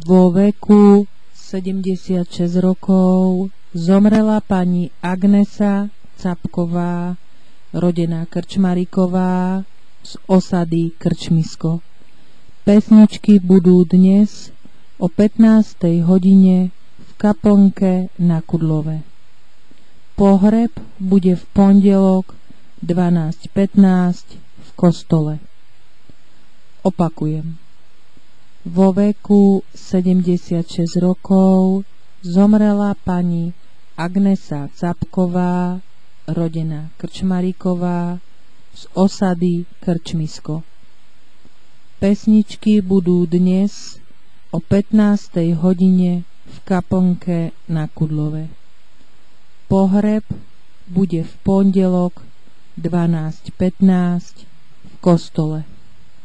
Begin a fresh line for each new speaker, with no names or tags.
Vo veku 76 rokov zomrela pani Agnesa Capková, rodená Krčmaríková, z osady Krčmisko. Pesničky budú dnes o 15. hodine v kaplnke na Kudlove. Pohreb bude v pondelok 12:15 v kostole. Opakujem. Vo veku 76 rokov zomrela pani Agnesa Capková, rodená Krčmaríková, z osady Krčmisko. Pesničky budú dnes o 15. hodine v kaplnke na Kudlove. Pohreb bude v pondelok 12:15 v kostole.